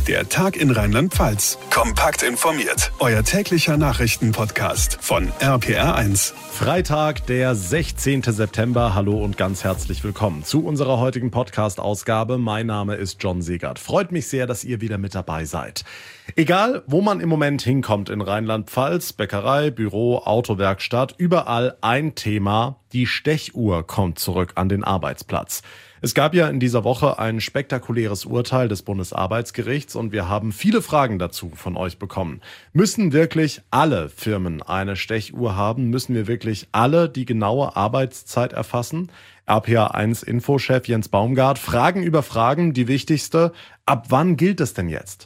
Der Tag in Rheinland-Pfalz. Kompakt informiert. Euer täglicher Nachrichtenpodcast von RPR1. Freitag, der 16. September. Hallo und ganz herzlich willkommen zu unserer heutigen Podcast-Ausgabe. Mein Name ist John Segert. Freut mich sehr, dass ihr wieder mit dabei seid. Egal, wo man im Moment hinkommt in Rheinland-Pfalz, Bäckerei, Büro, Autowerkstatt, überall ein Thema: die Stechuhr kommt zurück an den Arbeitsplatz. Es gab ja in dieser Woche ein spektakuläres Urteil des Bundesarbeitsgerichts und wir haben viele Fragen dazu von euch bekommen. Müssen wirklich alle Firmen eine Stechuhr haben? Müssen wir wirklich alle die genaue Arbeitszeit erfassen? RPR1 Infochef Jens Baumgart: Fragen über Fragen. Die wichtigste: Ab wann gilt es denn jetzt?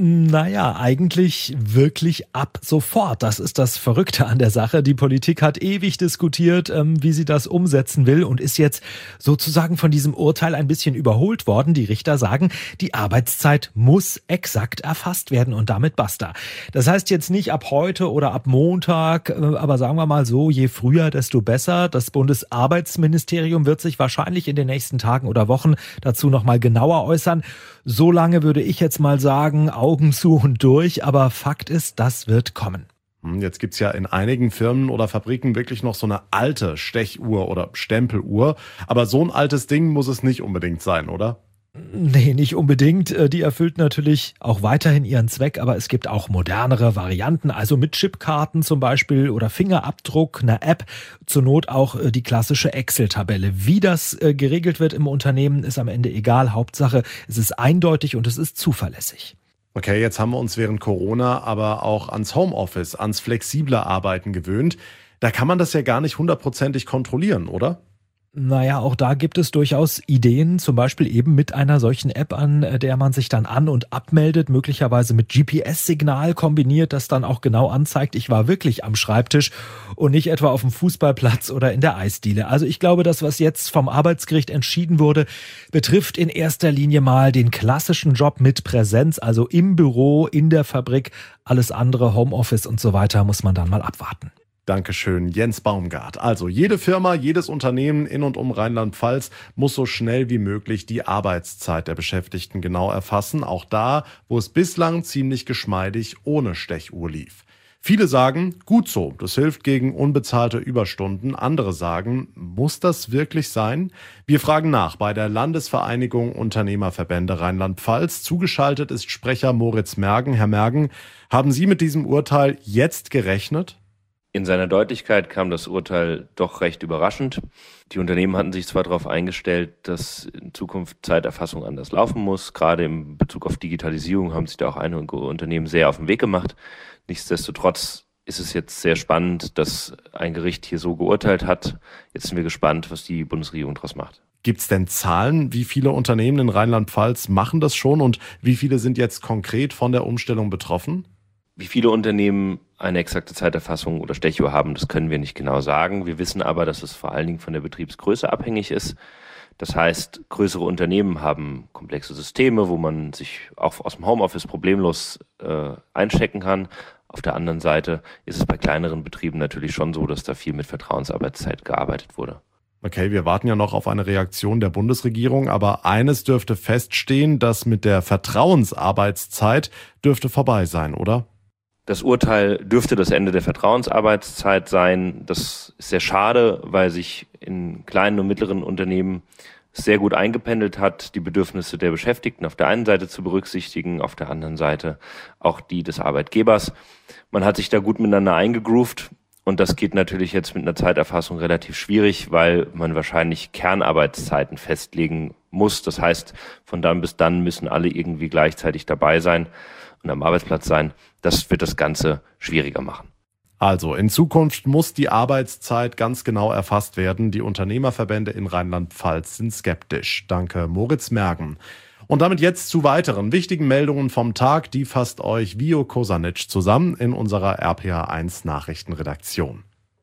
Naja, eigentlich wirklich ab sofort. Das ist das Verrückte an der Sache. Die Politik hat ewig diskutiert, wie sie das umsetzen will und ist jetzt sozusagen von diesem Urteil ein bisschen überholt worden. Die Richter sagen, die Arbeitszeit muss exakt erfasst werden und damit basta. Das heißt jetzt nicht ab heute oder ab Montag, aber sagen wir mal so, je früher, desto besser. Das Bundesarbeitsministerium wird sich wahrscheinlich in den nächsten Tagen oder Wochen dazu nochmal genauer äußern. So lange würde ich jetzt mal sagen, Augen zu und durch, aber Fakt ist, das wird kommen. Jetzt gibt's ja in einigen Firmen oder Fabriken wirklich noch so eine alte Stechuhr oder Stempeluhr. Aber so ein altes Ding muss es nicht unbedingt sein, oder? Nee, nicht unbedingt. Die erfüllt natürlich auch weiterhin ihren Zweck, aber es gibt auch modernere Varianten, also mit Chipkarten zum Beispiel oder Fingerabdruck, einer App, zur Not auch die klassische Excel-Tabelle. Wie das geregelt wird im Unternehmen, ist am Ende egal. Hauptsache, es ist eindeutig und es ist zuverlässig. Okay, jetzt haben wir uns während Corona aber auch ans Homeoffice, ans flexible Arbeiten gewöhnt. Da kann man das ja gar nicht hundertprozentig kontrollieren, oder? Naja, auch da gibt es durchaus Ideen, zum Beispiel eben mit einer solchen App, an der man sich dann an- und abmeldet, möglicherweise mit GPS-Signal kombiniert, das dann auch genau anzeigt, ich war wirklich am Schreibtisch und nicht etwa auf dem Fußballplatz oder in der Eisdiele. Also ich glaube, das, was jetzt vom Arbeitsgericht entschieden wurde, betrifft in erster Linie mal den klassischen Job mit Präsenz, also im Büro, in der Fabrik. Alles andere, Homeoffice und so weiter, muss man dann mal abwarten. Dankeschön, Jens Baumgart. Also jede Firma, jedes Unternehmen in und um Rheinland-Pfalz muss so schnell wie möglich die Arbeitszeit der Beschäftigten genau erfassen. Auch da, wo es bislang ziemlich geschmeidig ohne Stechuhr lief. Viele sagen, gut so, das hilft gegen unbezahlte Überstunden. Andere sagen, muss das wirklich sein? Wir fragen nach bei der Landesvereinigung Unternehmerverbände Rheinland-Pfalz. Zugeschaltet ist Sprecher Moritz Mergen. Herr Mergen, haben Sie mit diesem Urteil jetzt gerechnet? In seiner Deutlichkeit kam das Urteil doch recht überraschend. Die Unternehmen hatten sich zwar darauf eingestellt, dass in Zukunft Zeiterfassung anders laufen muss. Gerade in Bezug auf Digitalisierung haben sich da auch einige Unternehmen sehr auf den Weg gemacht. Nichtsdestotrotz ist es jetzt sehr spannend, dass ein Gericht hier so geurteilt hat. Jetzt sind wir gespannt, was die Bundesregierung daraus macht. Gibt es denn Zahlen, wie viele Unternehmen in Rheinland-Pfalz machen das schon und wie viele sind jetzt konkret von der Umstellung betroffen? Wie viele Unternehmen eine exakte Zeiterfassung oder Stechuhr haben, das können wir nicht genau sagen. Wir wissen aber, dass es vor allen Dingen von der Betriebsgröße abhängig ist. Das heißt, größere Unternehmen haben komplexe Systeme, wo man sich auch aus dem Homeoffice problemlos einchecken kann. Auf der anderen Seite ist es bei kleineren Betrieben natürlich schon so, dass da viel mit Vertrauensarbeitszeit gearbeitet wurde. Okay, wir warten ja noch auf eine Reaktion der Bundesregierung, aber eines dürfte feststehen, dass mit der Vertrauensarbeitszeit dürfte vorbei sein, oder? Das Urteil dürfte das Ende der Vertrauensarbeitszeit sein. Das ist sehr schade, weil sich in kleinen und mittleren Unternehmen sehr gut eingependelt hat, die Bedürfnisse der Beschäftigten auf der einen Seite zu berücksichtigen, auf der anderen Seite auch die des Arbeitgebers. Man hat sich da gut miteinander eingegroovt und das geht natürlich jetzt mit einer Zeiterfassung relativ schwierig, weil man wahrscheinlich Kernarbeitszeiten festlegen muss. Das heißt, von dann bis dann müssen alle irgendwie gleichzeitig dabei sein und am Arbeitsplatz sein. Das wird das Ganze schwieriger machen. Also in Zukunft muss die Arbeitszeit ganz genau erfasst werden. Die Unternehmerverbände in Rheinland-Pfalz sind skeptisch. Danke, Moritz Mergen. Und damit jetzt zu weiteren wichtigen Meldungen vom Tag. Die fasst euch Vio Kosanic zusammen in unserer RPR1 Nachrichtenredaktion.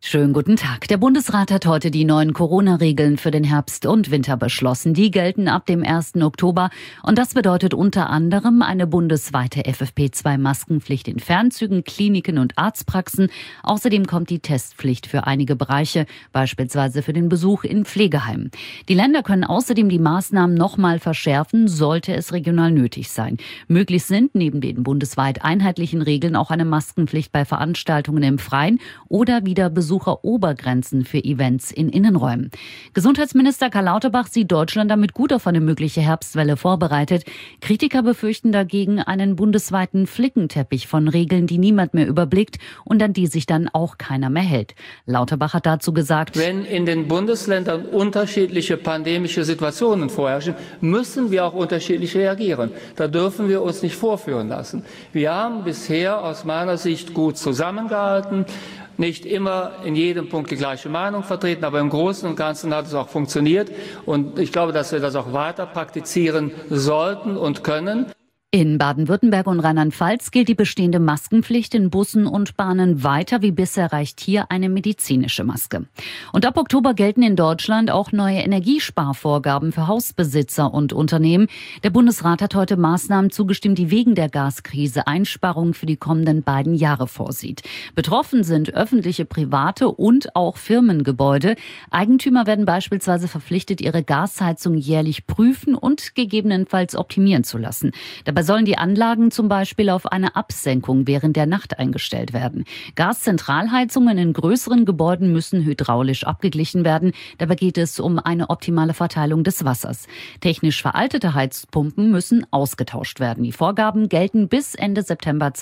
Schönen guten Tag. Der Bundesrat hat heute die neuen Corona-Regeln für den Herbst und Winter beschlossen. Die gelten ab dem 1. Oktober. Und das bedeutet unter anderem eine bundesweite FFP2-Maskenpflicht in Fernzügen, Kliniken und Arztpraxen. Außerdem kommt die Testpflicht für einige Bereiche, beispielsweise für den Besuch in Pflegeheimen. Die Länder können außerdem die Maßnahmen nochmal verschärfen, sollte es regional nötig sein. Möglich sind neben den bundesweit einheitlichen Regeln auch eine Maskenpflicht bei Veranstaltungen im Freien oder wieder Besucherobergrenzen für Events in Innenräumen. Gesundheitsminister Karl Lauterbach sieht Deutschland damit gut auf eine mögliche Herbstwelle vorbereitet. Kritiker befürchten dagegen einen bundesweiten Flickenteppich von Regeln, die niemand mehr überblickt und an die sich dann auch keiner mehr hält. Lauterbach hat dazu gesagt: Wenn in den Bundesländern unterschiedliche pandemische Situationen vorherrschen, müssen wir auch unterschiedlich reagieren. Da dürfen wir uns nicht vorführen lassen. Wir haben bisher aus meiner Sicht gut zusammengehalten. Nicht immer in jedem Punkt die gleiche Meinung vertreten, aber im Großen und Ganzen hat es auch funktioniert. Und ich glaube, dass wir das auch weiter praktizieren sollten und können. In Baden-Württemberg und Rheinland-Pfalz gilt die bestehende Maskenpflicht in Bussen und Bahnen weiter. Wie bisher reicht hier eine medizinische Maske. Und ab Oktober gelten in Deutschland auch neue Energiesparvorgaben für Hausbesitzer und Unternehmen. Der Bundesrat hat heute Maßnahmen zugestimmt, die wegen der Gaskrise Einsparungen für die kommenden beiden Jahre vorsieht. Betroffen sind öffentliche, private und auch Firmengebäude. Eigentümer werden beispielsweise verpflichtet, ihre Gasheizung jährlich prüfen und gegebenenfalls optimieren zu lassen. Dabei sollen die Anlagen zum Beispiel auf eine Absenkung während der Nacht eingestellt werden. Gaszentralheizungen in größeren Gebäuden müssen hydraulisch abgeglichen werden. Dabei geht es um eine optimale Verteilung des Wassers. Technisch veraltete Heizpumpen müssen ausgetauscht werden. Die Vorgaben gelten bis Ende September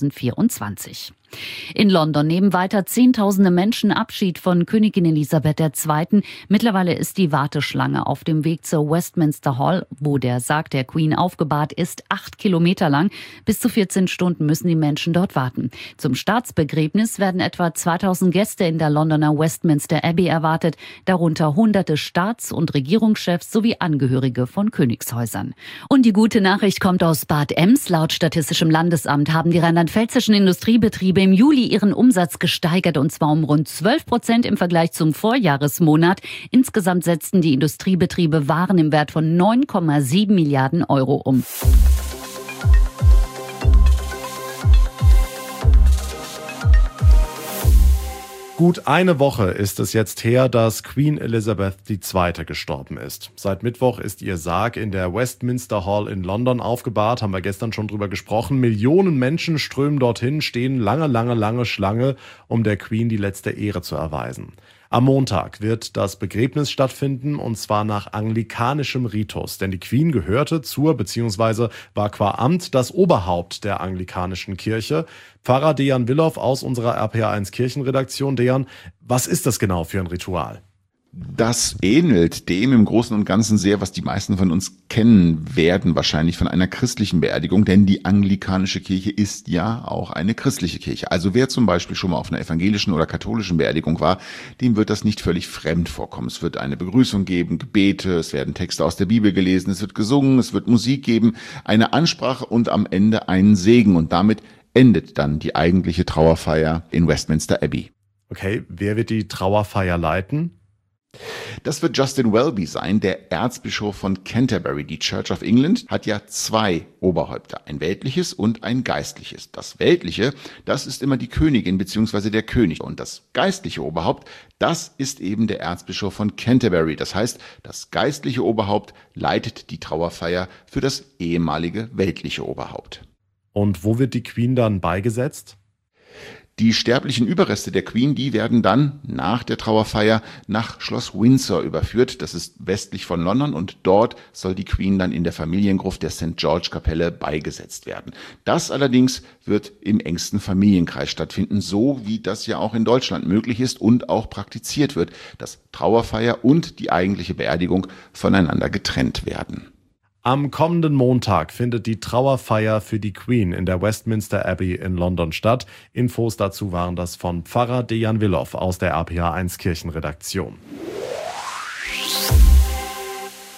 2024. In London nehmen weiter Zehntausende Menschen Abschied von Königin Elisabeth II. Mittlerweile ist die Warteschlange auf dem Weg zur Westminster Hall, wo der Sarg der Queen aufgebahrt ist, 8 Kilometer lang. Bis zu 14 Stunden müssen die Menschen dort warten. Zum Staatsbegräbnis werden etwa 2000 Gäste in der Londoner Westminster Abbey erwartet, darunter hunderte Staats- und Regierungschefs sowie Angehörige von Königshäusern. Und die gute Nachricht kommt aus Bad Ems. Laut Statistischem Landesamt haben die rheinland-pfälzischen Industriebetriebe im Juli ihren Umsatz gesteigert, und zwar um rund 12% im Vergleich zum Vorjahresmonat. Insgesamt setzten die Industriebetriebe Waren im Wert von 9,7 Milliarden Euro um. Gut eine Woche ist es jetzt her, dass Queen Elizabeth II. Gestorben ist. Seit Mittwoch ist ihr Sarg in der Westminster Hall in London aufgebahrt, haben wir gestern schon drüber gesprochen. Millionen Menschen strömen dorthin, stehen lange Schlange, um der Queen die letzte Ehre zu erweisen. Am Montag wird das Begräbnis stattfinden, und zwar nach anglikanischem Ritus. Denn die Queen gehörte bzw. war qua Amt das Oberhaupt der anglikanischen Kirche. Pfarrer Dejan Willow aus unserer RPA1 Kirchenredaktion. Dejan, was ist das genau für ein Ritual? Das ähnelt dem im Großen und Ganzen sehr, was die meisten von uns kennen werden, wahrscheinlich von einer christlichen Beerdigung, denn die anglikanische Kirche ist ja auch eine christliche Kirche. Also wer zum Beispiel schon mal auf einer evangelischen oder katholischen Beerdigung war, dem wird das nicht völlig fremd vorkommen. Es wird eine Begrüßung geben, Gebete, es werden Texte aus der Bibel gelesen, es wird gesungen, es wird Musik geben, eine Ansprache und am Ende einen Segen, und damit endet dann die eigentliche Trauerfeier in Westminster Abbey. Okay, wer wird die Trauerfeier leiten? Das wird Justin Welby sein, der Erzbischof von Canterbury. Die Church of England hat ja 2 Oberhäupter, ein weltliches und ein geistliches. Das weltliche, das ist immer die Königin bzw. der König. Und das geistliche Oberhaupt, das ist eben der Erzbischof von Canterbury. Das heißt, das geistliche Oberhaupt leitet die Trauerfeier für das ehemalige weltliche Oberhaupt. Und wo wird die Queen dann beigesetzt? Die sterblichen Überreste der Queen, die werden dann nach der Trauerfeier nach Schloss Windsor überführt. Das ist westlich von London, und dort soll die Queen dann in der Familiengruft der St. George Kapelle beigesetzt werden. Das allerdings wird im engsten Familienkreis stattfinden, so wie das ja auch in Deutschland möglich ist und auch praktiziert wird, dass Trauerfeier und die eigentliche Beerdigung voneinander getrennt werden. Am kommenden Montag findet die Trauerfeier für die Queen in der Westminster Abbey in London statt. Infos dazu waren das von Pfarrer Dejan Willow aus der RPA1 Kirchenredaktion.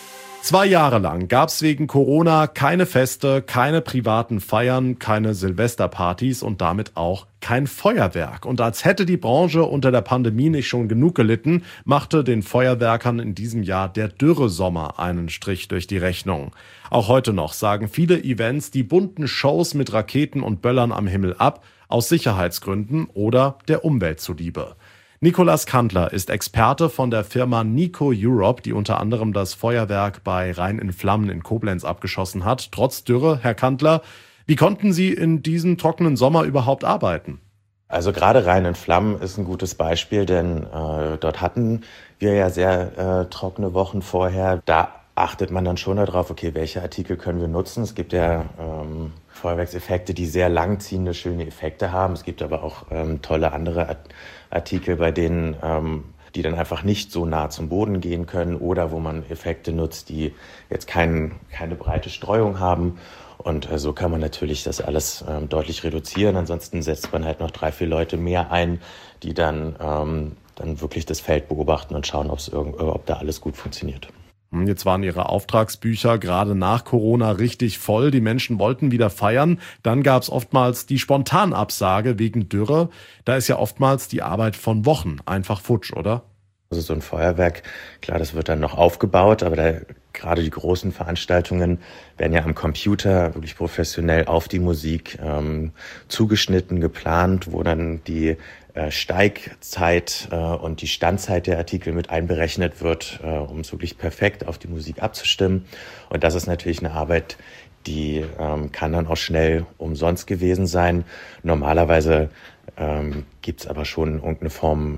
2 Jahre lang gab es wegen Corona keine Feste, keine privaten Feiern, keine Silvesterpartys und damit auch kein Feuerwerk. Und als hätte die Branche unter der Pandemie nicht schon genug gelitten, machte den Feuerwerkern in diesem Jahr der Dürresommer einen Strich durch die Rechnung. Auch heute noch sagen viele Events die bunten Shows mit Raketen und Böllern am Himmel ab, aus Sicherheitsgründen oder der Umwelt zuliebe. Nicolas Kandler ist Experte von der Firma Nico Europe, die unter anderem das Feuerwerk bei Rhein in Flammen in Koblenz abgeschossen hat. Trotz Dürre, Herr Kandler, wie konnten Sie in diesem trockenen Sommer überhaupt arbeiten? Also gerade Rhein in Flammen ist ein gutes Beispiel, denn dort hatten wir ja sehr trockene Wochen vorher. Da achtet man dann schon darauf, okay, welche Artikel können wir nutzen. Es gibt ja Feuerwerkseffekte, die sehr langziehende, schöne Effekte haben. Es gibt aber auch tolle andere Artikel, bei denen die dann einfach nicht so nah zum Boden gehen können oder wo man Effekte nutzt, die jetzt keine breite Streuung haben. Und so kann man natürlich das alles deutlich reduzieren. Ansonsten setzt man halt noch 3-4 Leute mehr ein, die dann wirklich das Feld beobachten und schauen, ob da alles gut funktioniert. Jetzt waren Ihre Auftragsbücher gerade nach Corona richtig voll. Die Menschen wollten wieder feiern. Dann gab es oftmals die Spontanabsage wegen Dürre. Da ist ja oftmals die Arbeit von Wochen einfach futsch, oder? Also so ein Feuerwerk, klar, das wird dann noch aufgebaut, aber gerade die großen Veranstaltungen werden ja am Computer wirklich professionell auf die Musik zugeschnitten, geplant, wo dann die Steigzeit und die Standzeit der Artikel mit einberechnet wird, um es wirklich perfekt auf die Musik abzustimmen. Und das ist natürlich eine Arbeit, die kann dann auch schnell umsonst gewesen sein. Normalerweise gibt's aber schon irgendeine Form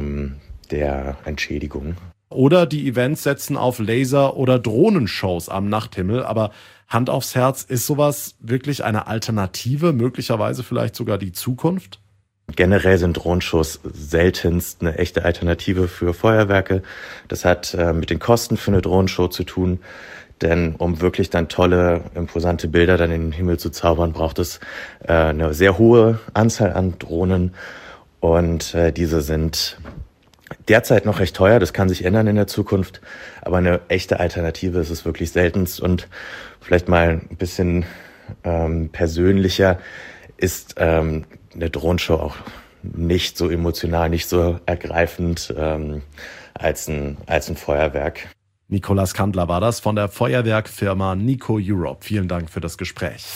der Entschädigung. Oder die Events setzen auf Laser- oder Drohnenshows am Nachthimmel. Aber Hand aufs Herz, ist sowas wirklich eine Alternative, möglicherweise vielleicht sogar die Zukunft? Generell sind Drohenshows seltenst eine echte Alternative für Feuerwerke. Das hat mit den Kosten für eine Drohnenshow zu tun. Denn um wirklich dann tolle, imposante Bilder dann in den Himmel zu zaubern, braucht es eine sehr hohe Anzahl an Drohnen. Und diese sind derzeit noch recht teuer. Das kann sich ändern in der Zukunft. Aber eine echte Alternative ist es wirklich seltenst. Und vielleicht mal ein bisschen persönlicher ist eine Drohnenshow auch nicht so emotional, nicht so ergreifend als ein Feuerwerk. Nicolas Kandler war das von der Feuerwerkfirma Nico Europe. Vielen Dank für das Gespräch.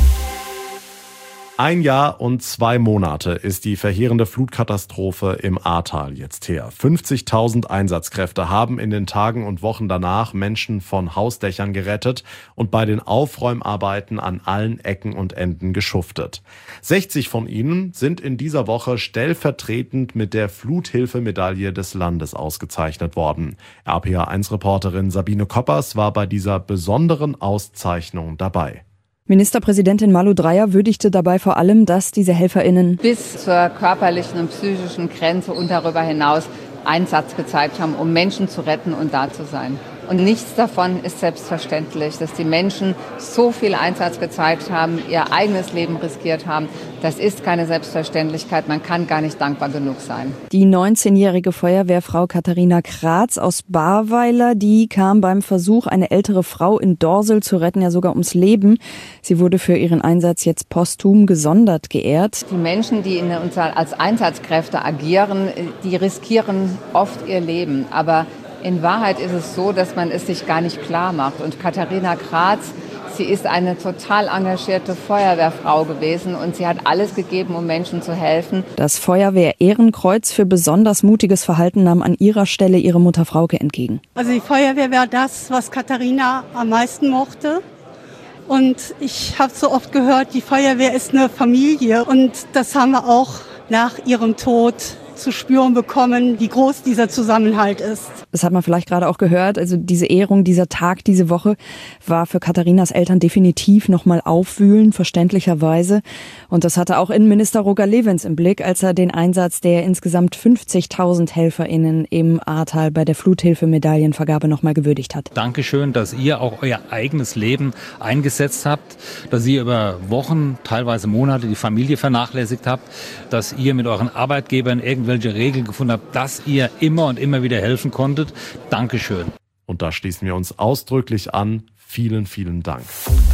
1 Jahr und 2 Monate ist die verheerende Flutkatastrophe im Ahrtal jetzt her. 50.000 Einsatzkräfte haben in den Tagen und Wochen danach Menschen von Hausdächern gerettet und bei den Aufräumarbeiten an allen Ecken und Enden geschuftet. 60 von ihnen sind in dieser Woche stellvertretend mit der Fluthilfemedaille des Landes ausgezeichnet worden. RPA1-Reporterin Sabine Koppers war bei dieser besonderen Auszeichnung dabei. Ministerpräsidentin Malu Dreyer würdigte dabei vor allem, dass diese HelferInnen bis zur körperlichen und psychischen Grenze und darüber hinaus Einsatz gezeigt haben, um Menschen zu retten und da zu sein. Und nichts davon ist selbstverständlich, dass die Menschen so viel Einsatz gezeigt haben, ihr eigenes Leben riskiert haben. Das ist keine Selbstverständlichkeit. Man kann gar nicht dankbar genug sein. Die 19-jährige Feuerwehrfrau Katharina Kratz aus Barweiler, die kam beim Versuch, eine ältere Frau in Dorsel zu retten, ja sogar ums Leben. Sie wurde für ihren Einsatz jetzt posthum gesondert geehrt. Die Menschen, die als Einsatzkräfte agieren, die riskieren oft ihr Leben. Aber in Wahrheit ist es so, dass man es sich gar nicht klar macht. Und Katharina Kratz, sie ist eine total engagierte Feuerwehrfrau gewesen und sie hat alles gegeben, um Menschen zu helfen. Das Feuerwehr-Ehrenkreuz für besonders mutiges Verhalten nahm an ihrer Stelle ihre Mutter Frauke entgegen. Also die Feuerwehr war das, was Katharina am meisten mochte. Und ich habe so oft gehört, die Feuerwehr ist eine Familie. Und das haben wir auch nach ihrem Tod zu spüren bekommen, wie groß dieser Zusammenhalt ist. Das hat man vielleicht gerade auch gehört. Also diese Ehrung, dieser Tag, diese Woche war für Katharinas Eltern definitiv nochmal aufwühlen, verständlicherweise. Und das hatte auch Innenminister Roger Lewins im Blick, als er den Einsatz der insgesamt 50.000 HelferInnen im Ahrtal bei der Fluthilfemedaillenvergabe nochmal gewürdigt hat. Dankeschön, dass ihr auch euer eigenes Leben eingesetzt habt, dass ihr über Wochen, teilweise Monate die Familie vernachlässigt habt, dass ihr mit euren Arbeitgebern irgendwelche Regeln gefunden habt, dass ihr immer und immer wieder helfen konntet. Dankeschön. Und da schließen wir uns ausdrücklich an. Vielen, vielen Dank.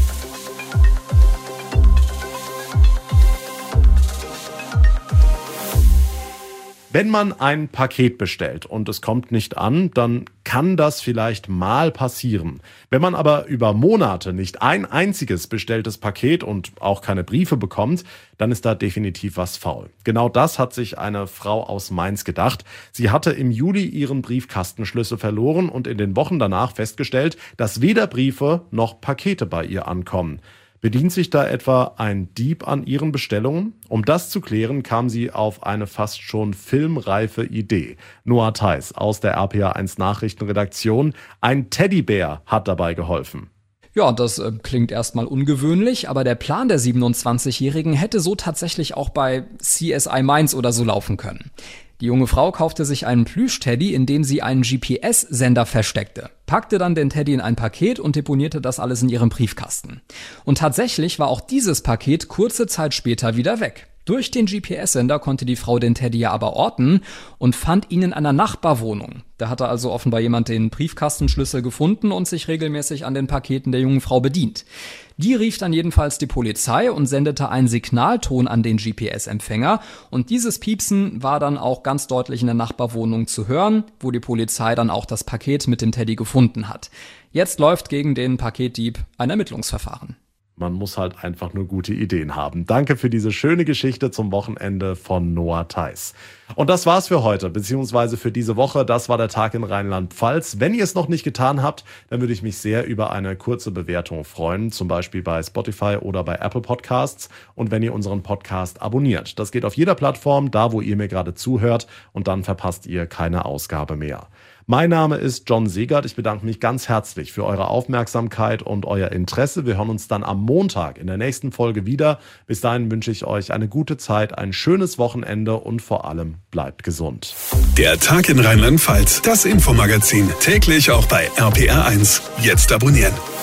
Wenn man ein Paket bestellt und es kommt nicht an, dann kann das vielleicht mal passieren. Wenn man aber über Monate nicht ein einziges bestelltes Paket und auch keine Briefe bekommt, dann ist da definitiv was faul. Genau das hat sich eine Frau aus Mainz gedacht. Sie hatte im Juli ihren Briefkastenschlüssel verloren und in den Wochen danach festgestellt, dass weder Briefe noch Pakete bei ihr ankommen. Bedient sich da etwa ein Dieb an ihren Bestellungen? Um das zu klären, kam sie auf eine fast schon filmreife Idee. Noah Theis aus der RPA1 Nachrichtenredaktion. Ein Teddybär hat dabei geholfen. Ja, das klingt erstmal ungewöhnlich, aber der Plan der 27-Jährigen hätte so tatsächlich auch bei CSI Mainz oder so laufen können. Die junge Frau kaufte sich einen Plüsch-Teddy, in dem sie einen GPS-Sender versteckte, packte dann den Teddy in ein Paket und deponierte das alles in ihrem Briefkasten. Und tatsächlich war auch dieses Paket kurze Zeit später wieder weg. Durch den GPS-Sender konnte die Frau den Teddy ja aber orten und fand ihn in einer Nachbarwohnung. Da hatte also offenbar jemand den Briefkastenschlüssel gefunden und sich regelmäßig an den Paketen der jungen Frau bedient. Die rief dann jedenfalls die Polizei und sendete einen Signalton an den GPS-Empfänger. Und dieses Piepsen war dann auch ganz deutlich in der Nachbarwohnung zu hören, wo die Polizei dann auch das Paket mit dem Teddy gefunden hat. Jetzt läuft gegen den Paketdieb ein Ermittlungsverfahren. Man muss halt einfach nur gute Ideen haben. Danke für diese schöne Geschichte zum Wochenende von Noah Theis. Und das war's für heute, beziehungsweise für diese Woche. Das war der Tag in Rheinland-Pfalz. Wenn ihr es noch nicht getan habt, dann würde ich mich sehr über eine kurze Bewertung freuen, zum Beispiel bei Spotify oder bei Apple Podcasts. Und wenn ihr unseren Podcast abonniert. Das geht auf jeder Plattform, da wo ihr mir gerade zuhört, und dann verpasst ihr keine Ausgabe mehr. Mein Name ist John Segert. Ich bedanke mich ganz herzlich für eure Aufmerksamkeit und euer Interesse. Wir hören uns dann am Montag in der nächsten Folge wieder. Bis dahin wünsche ich euch eine gute Zeit, ein schönes Wochenende und vor allem bleibt gesund. Der Tag in Rheinland-Pfalz, das Infomagazin, täglich auch bei RPR1. Jetzt abonnieren.